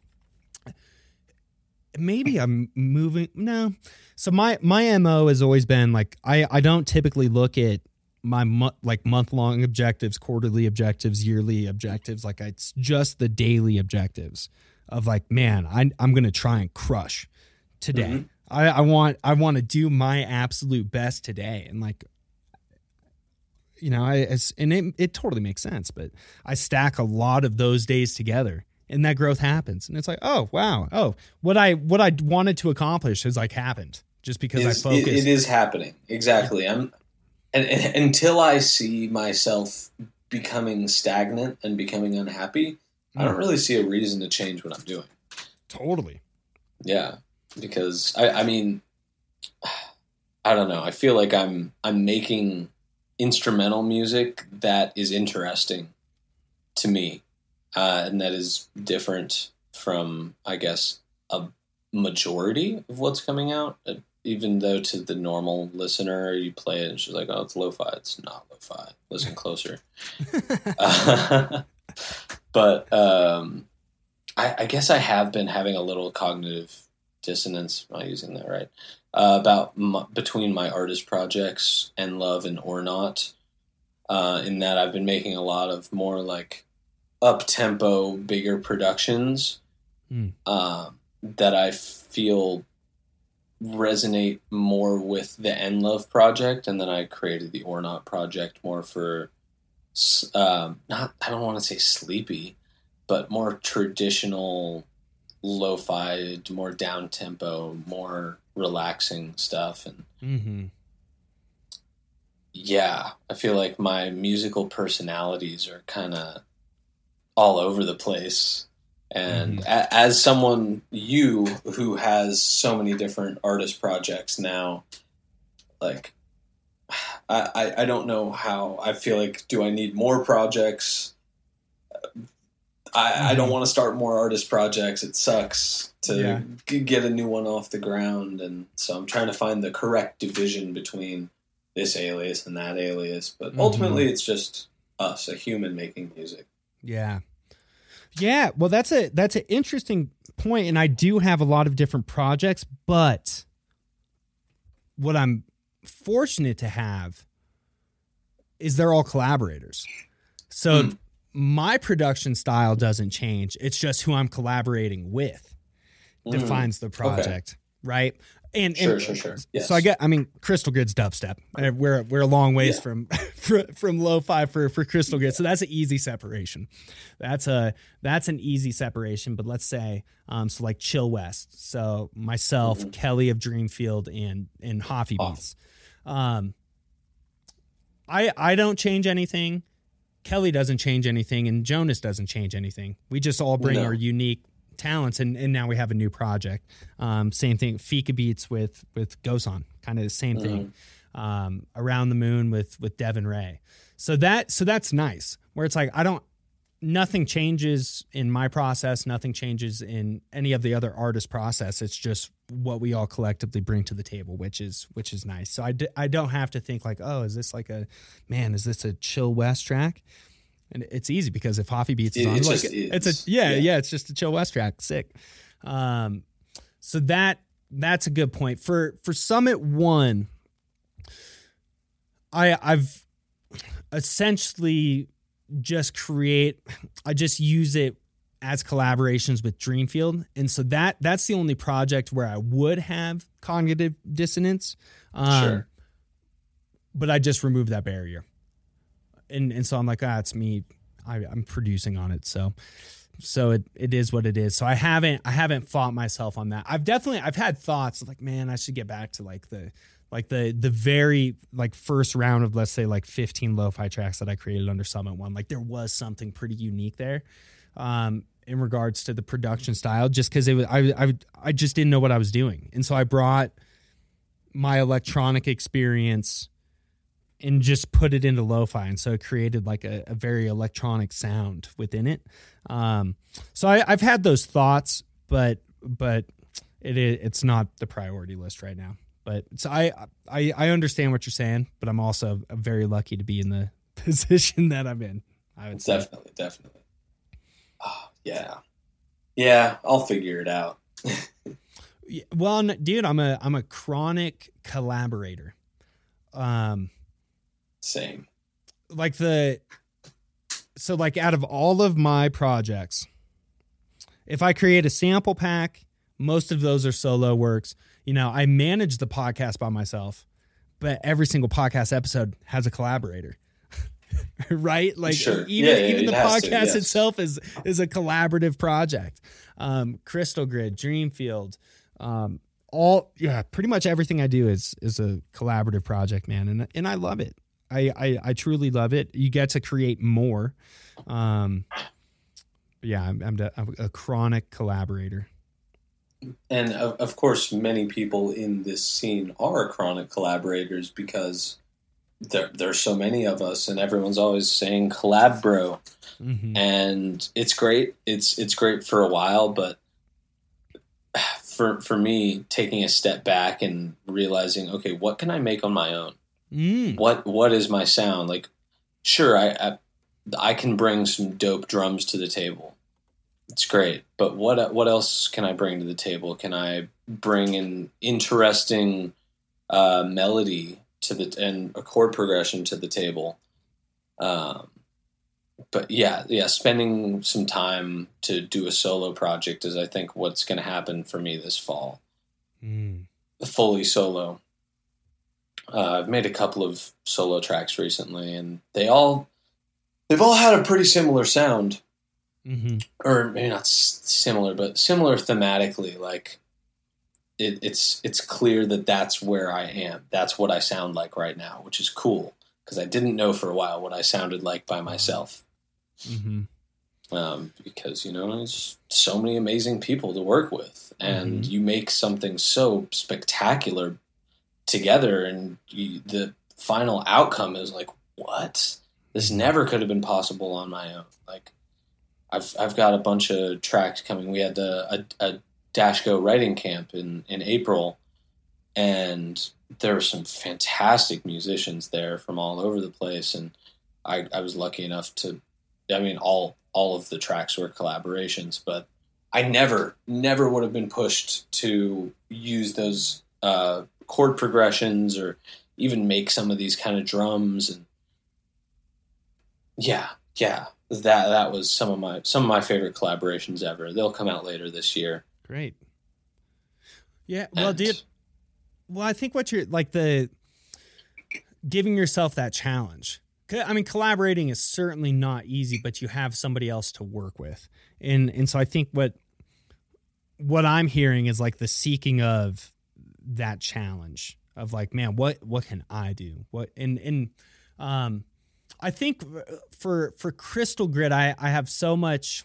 maybe I'm moving. No. So my MO has always been like, I don't typically look at my month-long objectives, quarterly objectives, yearly objectives. Like it's just the daily objectives of like, man, I'm going to try and crush today. Mm-hmm. I want to do my absolute best today. And like, you know, it totally makes sense, but I stack a lot of those days together and that growth happens. And it's like, oh, wow. Oh, what I wanted to accomplish has like happened just because I focused. It is happening. Exactly. And until I see myself becoming stagnant and becoming unhappy, I don't really see a reason to change what I'm doing. Totally. Yeah, because I mean, I don't know. I feel like I'm making instrumental music that is interesting to me, and that is different from, I guess, a majority of what's coming out. Even though to the normal listener, you play it and she's like, oh, it's lo-fi. It's not lo-fi. Listen closer. But I guess I have been having a little cognitive dissonance, am I using that right, between my artist projects And Love and Or Not, in that I've been making a lot of more like up-tempo, bigger productions that I feel resonate more with the And Love project, and then I created the Or Not project more for I don't want to say sleepy, but more traditional lo-fi, more down tempo, more relaxing stuff. And I feel like my musical personalities are kind of all over the place. And as someone, who has so many different artist projects now, like, I don't know how. I feel like, do I need more projects? I don't want to start more artist projects. It sucks to get a new one off the ground. And so I'm trying to find the correct division between this alias and that alias. But ultimately, it's just us, a human making music. Yeah. Yeah, well, that's an interesting point, and I do have a lot of different projects, but what I'm fortunate to have is they're all collaborators. So my production style doesn't change. It's just who I'm collaborating with defines the project, right? And sure. Yes. So Crystal Grid's dubstep. We're a long ways from lo-fi for Crystal Grid. So that's an easy separation. That's an easy separation. But let's say so like Chill West. So myself, Kelly of Dreamfield, and Hoffy Beats. I don't change anything. Kelly doesn't change anything, and Jonas doesn't change anything. We just all bring our unique talents, and now we have a new project. Same thing, Fika Beats with Gosan, kind of the same thing. Around the Moon with Devin Ray. So that's nice. where it's like, nothing changes in my process. Nothing changes in any of the other artists' process. It's just what we all collectively bring to the table, which is nice. So I don't have to think like, oh, is this is this a Chill West track? And it's easy because if Hoffy Beats is on, it's just a Chill West track. Sick. So that's a good point. For Summit 1, I've essentially I just use it as collaborations with Dreamfield. And so that's the only project where I would have cognitive dissonance. Sure. But I just removed that barrier. And so I'm like, it's me. I'm producing on it. So it is what it is. So I haven't fought myself on that. I've had thoughts like, man, I should get back to the very first round of, let's say, 15 lo-fi tracks that I created under Summit 1. Like there was something pretty unique there in regards to the production style, just because I just didn't know what I was doing. And so I brought my electronic experience and just put it into lo-fi. And so it created a very electronic sound within it. So I've had those thoughts, but it's not the priority list right now. But so I understand what you're saying, but I'm also very lucky to be in the position that I'm in. I would say. Definitely. Oh, yeah. Yeah, I'll figure it out. Well, dude, I'm a chronic collaborator. Same. Out of all of my projects, if I create a sample pack, most of those are solo works. I manage the podcast by myself, but every single podcast episode has a collaborator. Right? Sure. Even the podcast itself is a collaborative project. Crystal Grid, Dreamfield, pretty much everything I do is a collaborative project, man. And I love it. I truly love it. You get to create more. I'm a chronic collaborator. And of course, many people in this scene are chronic collaborators because there's so many of us, and everyone's always saying collab, bro. Mm-hmm. And it's great. It's great for a while, but for me, taking a step back and realizing, okay, what can I make on my own? What is my sound? Sure, I can bring some dope drums to the table. It's great, but what else can I bring to the table? Can I bring an interesting melody and a chord progression to the table? But spending some time to do a solo project is, I think, what's going to happen for me this fall. Fully solo. I've made a couple of solo tracks recently, and they've all had a pretty similar sound, or maybe not similar, but similar thematically. It's clear that that's where I am. That's what I sound like right now, which is cool because I didn't know for a while what I sounded like by myself. Because there's so many amazing people to work with, and you make something so spectacular together, and the final outcome is what? This never could have been possible on my own. I've got a bunch of tracks coming. We had a Dashgo writing camp in April, and there were some fantastic musicians there from all over the place, and I was lucky enough to. All of the tracks were collaborations, but I never would have been pushed to use those chord progressions or even make some of these kind of drums. And that was some of my favorite collaborations ever. They'll come out later this year. Great. Yeah. Well, I think what you're the giving yourself that challenge. Collaborating is certainly not easy, but you have somebody else to work with. And so I think what I'm hearing is the seeking of that challenge of man, what can I do? I think for Crystal Grid, I have so much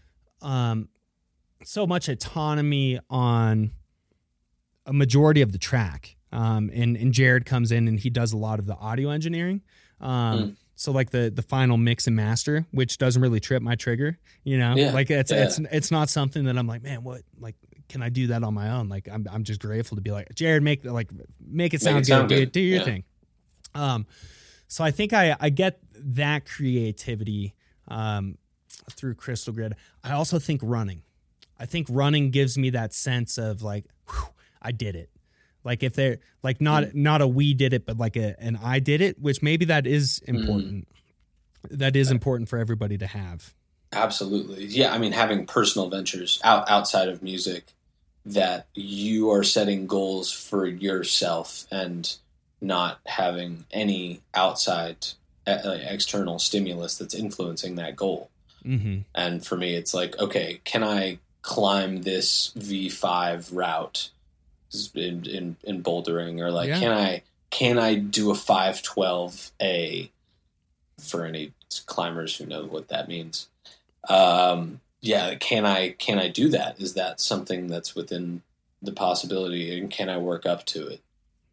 autonomy on a majority of the track. And Jared comes in and he does a lot of the audio engineering. So So like the final mix and master, which doesn't really trip my trigger, like it's not something that I'm like, man, what, like, can I do that on my own? Like I'm just grateful to be like, Jared, make it sound good, dude. Do your thing. So I think I get that creativity through Crystal Grid. I also think running gives me that sense of like, whew, I did it. Like if they're like not a we did it, but like an I did it, which maybe that is important. That is important for everybody to have. Absolutely. Yeah. I mean, having personal ventures outside of music that you are setting goals for yourself and not having any outside external stimulus that's influencing that goal. Mm-hmm. And for me, it's like, okay, can I climb this V5 route in bouldering, or like, can I do a 512A for any climbers who know what that means? Can I do that? Is that something that's within the possibility, and can I work up to it?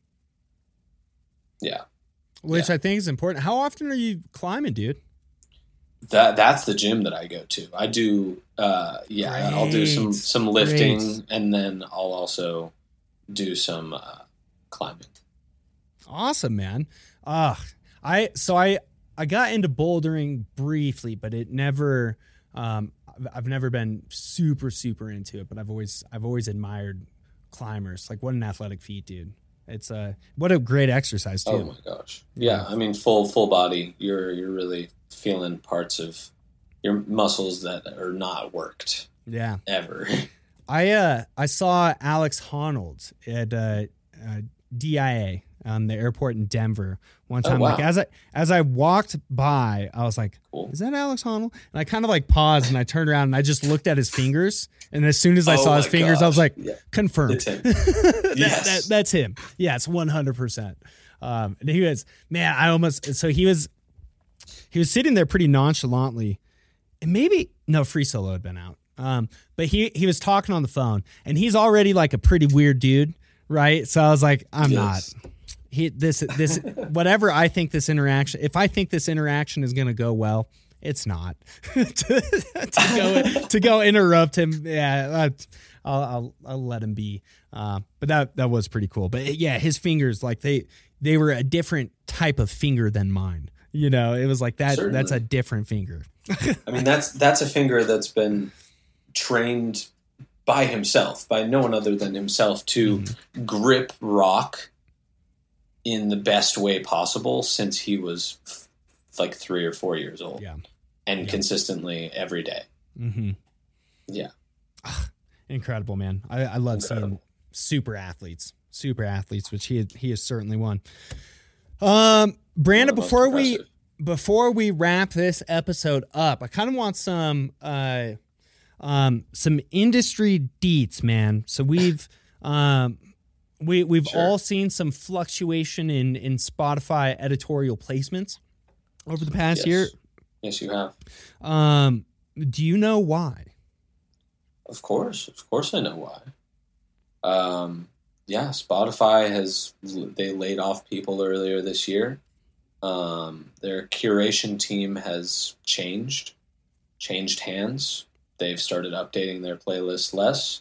Yeah. Which I think is important. How often are you climbing, dude? That's the gym that I go to. I do, I'll do some lifting, and then I'll also do some climbing. Awesome, man. I got into bouldering briefly, but it never, I've never been super into it, but I've always admired climbers. Like, what an athletic feat, dude. It's what a great exercise too. Oh my gosh. Yeah. I mean, full body. You're really feeling parts of your muscles that are not worked. Yeah. Ever. I saw Alex Honnold at DIA, the airport in Denver one time. Oh, wow. Like as I walked by, I was like, cool. Is that Alex Honnold? And I kind of like paused and I turned around and I just looked at his fingers. And as soon as I saw his fingers, I was like, confirmed. It's him. Yes. That's him. Yes, 100%. And he was, man, he was sitting there pretty nonchalantly, and Free Solo had been out. But he was talking on the phone, and he's already like a pretty weird dude, right? So I was like, I'm not. This whatever I think this interaction, if I think this interaction is going to go well, it's not. to go interrupt him. Yeah, I'll let him be. But that was pretty cool. But yeah, his fingers, like they were a different type of finger than mine. It was like that. Certainly. That's a different finger. I mean, that's a finger that's been trained by himself, by no one other than himself, to grip rock in the best way possible since he was like 3 or 4 years old. Yeah. And consistently every day. Mm-hmm. Yeah. Incredible, man. I love seeing super athletes, which he is certainly one. Brandon, before we wrap this episode up, I kind of want some industry deets, man. So we've all seen some fluctuation in Spotify editorial placements over the past year. Yes, you have. Do you know why? Of course I know why. Spotify they laid off people earlier this year. Their curation team has changed hands. They've started updating their playlist less,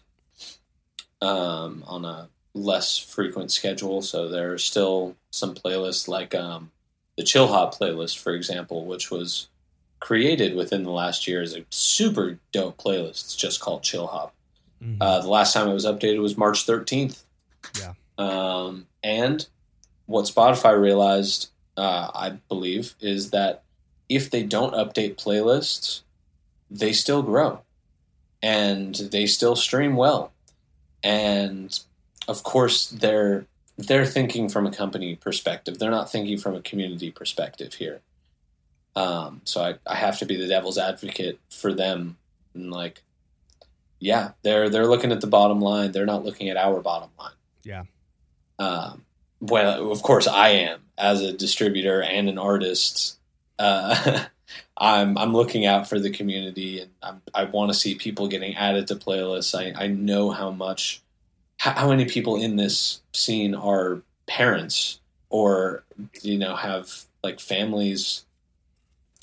on a less frequent schedule. So there are still some playlists like the Chill Hop playlist, for example, which was created within the last year as a super dope playlist. It's just called Chill Hop. Mm-hmm. The last time it was updated was March 13th. Yeah. And what Spotify realized, I believe, is that if they don't update playlists, they still grow and they still stream well. And of course, they're thinking from a company perspective. They're not thinking from a community perspective here. So I have to be the devil's advocate for them. And like, yeah, they're looking at the bottom line. They're not looking at our bottom line. Yeah. Well, of course I am as a distributor and an artist. I'm looking out for the community, and I want to see people getting added to playlists. I know how many people in this scene are parents or, have like families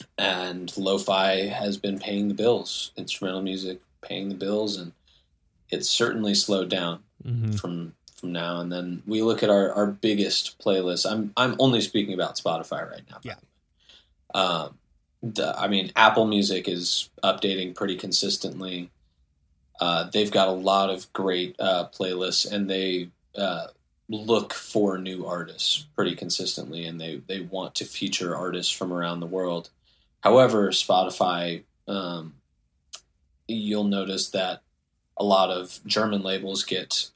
and lo-fi has been paying the bills, instrumental music paying the bills, and it's certainly slowed down from now. And then we look at our biggest playlist. I'm only speaking about Spotify right now. Yeah. I mean, Apple Music is updating pretty consistently. They've got a lot of great playlists, and they look for new artists pretty consistently, and they want to feature artists from around the world. However, Spotify, you'll notice that a lot of German labels get,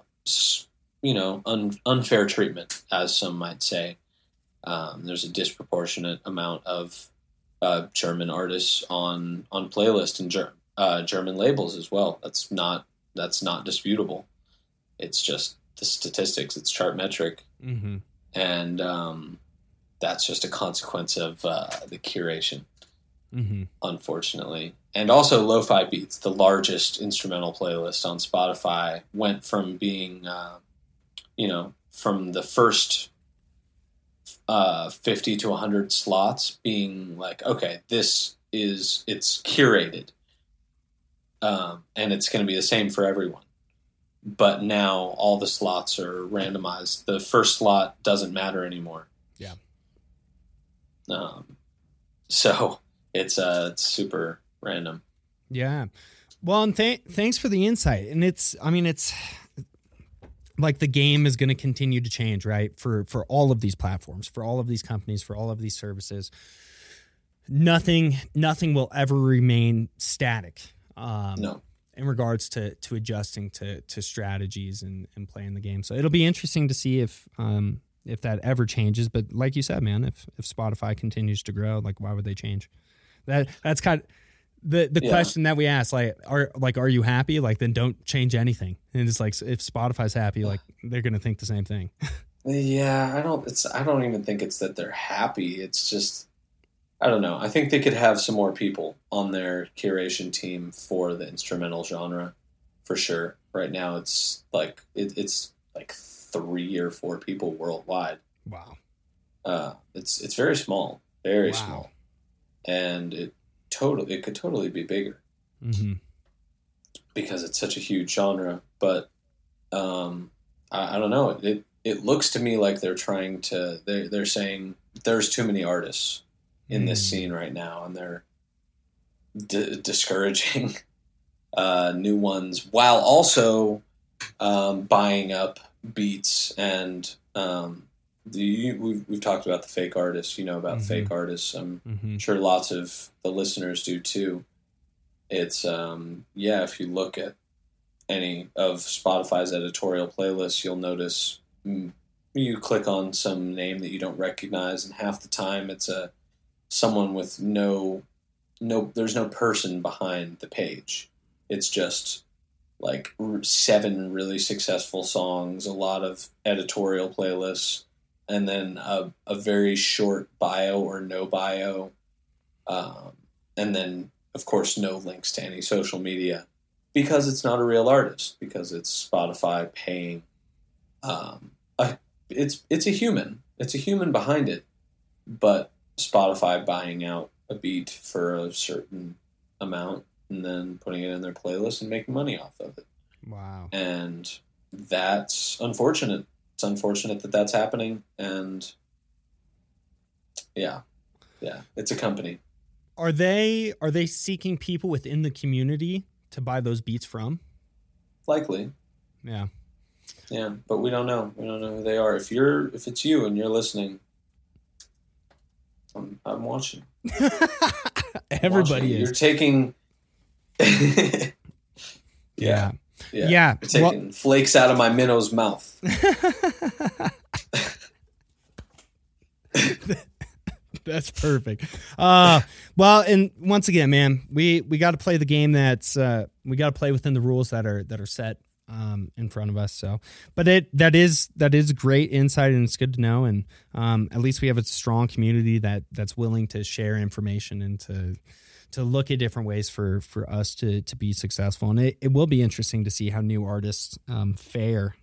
unfair treatment, as some might say. There's a disproportionate amount of German artists on playlist and German labels as well. That's not disputable. It's just the statistics. It's Chartmetric, and that's just a consequence of the curation, unfortunately. And also, Lo-Fi Beats, the largest instrumental playlist on Spotify, went from being, from the first 50 to 100 slots being like, okay, it's curated, and it's going to be the same for everyone. But now all the slots are randomized. The first slot doesn't matter anymore. Yeah. So it's super random. Yeah. Well, and thanks for the insight. And it's like the game is going to continue to change, right? For all of these platforms, for all of these companies, for all of these services. Nothing will ever remain static. No. In regards to adjusting to strategies and playing the game. So it'll be interesting to see if that ever changes. But like you said, man, if Spotify continues to grow, like, why would they change? That's kind of the question that we ask, are you happy? Like, then don't change anything. And it's like, if Spotify's happy, like, they're going to think the same thing. Yeah. I don't even think it's that they're happy. It's just, I don't know. I think they could have some more people on their curation team for the instrumental genre, for sure. Right now, it's like 3 or 4 people worldwide. Wow. It's very small, very small, and it could totally be bigger, because it's such a huge genre. But I don't know. It looks to me like they're trying to. They're saying there's too many artists in this scene right now, and they're discouraging new ones, while also buying up beats. And we've talked about the fake artists. You know about fake artists. I'm sure lots of the listeners do too. It's if you look at any of Spotify's editorial playlists, you'll notice you click on some name that you don't recognize, and half the time it's someone with there's no person behind the page. It's just like 7 really successful songs, a lot of editorial playlists, and then a very short bio or no bio. And then, of course, no links to any social media, because it's not a real artist, because it's Spotify paying. It's a human. It's a human behind it, but Spotify buying out a beat for a certain amount and then putting it in their playlist and making money off of it. Wow. And that's unfortunate. It's unfortunate that that's happening. And yeah, it's a company. Are they seeking people within the community to buy those beats from? Likely. Yeah. Yeah, but we don't know. We don't know who they are. If it's you and you're listening, I'm watching. Everybody is. You're taking. Yeah. You're taking flakes out of my minnow's mouth. That's perfect. Well, and once again, man, we got to play the game we got to play within the rules that are set in front of us. So, but that is great insight, and it's good to know. And at least we have a strong community that's willing to share information and to look at different ways for us to be successful. And it will be interesting to see how new artists fare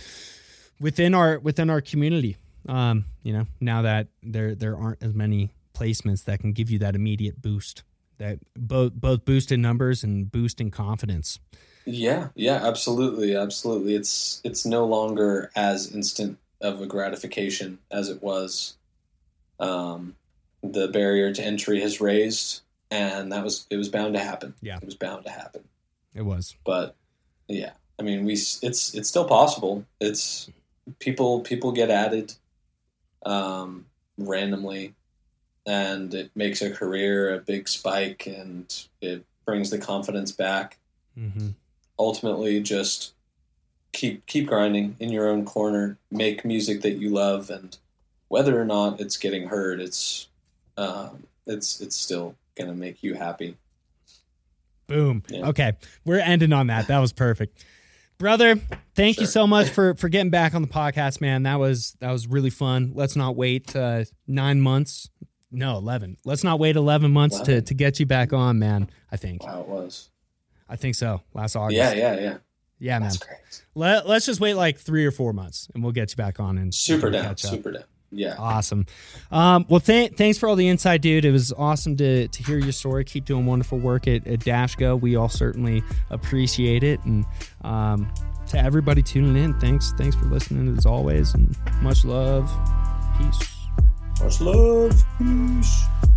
within our community. Now that there aren't as many placements that can give you that immediate boost, that both boost in numbers and boost in confidence. Yeah, absolutely. It's no longer as instant of a gratification as it was. The barrier to entry has raised, and it was bound to happen. Yeah, it was bound to happen. It was, but yeah, I mean, it's still possible. It's people get added randomly, and it makes a career a big spike, and it brings the confidence back. Mm-hmm. Ultimately, just keep grinding in your own corner, make music that you love, and whether or not it's getting heard, it's still gonna make you happy. Boom. Yeah. Okay, we're ending on that. That was perfect, brother. Thank you so much for getting back on the podcast, man. That was really fun. Let's not wait 9 months. No, 11. Let's not wait 11 months to get you back on, man. I think. Wow, it was. I think so. Last August. Yeah. Yeah, man. That's great. Let's just wait like 3 or 4 months, and we'll get you back on and super down. Catch up. Super down. Yeah. Awesome. Well, thanks for all the insight, dude. It was awesome to hear your story. Keep doing wonderful work at Dashgo. We all certainly appreciate it. And to everybody tuning in, thanks for listening as always. And much love. Peace. Much love. Peace.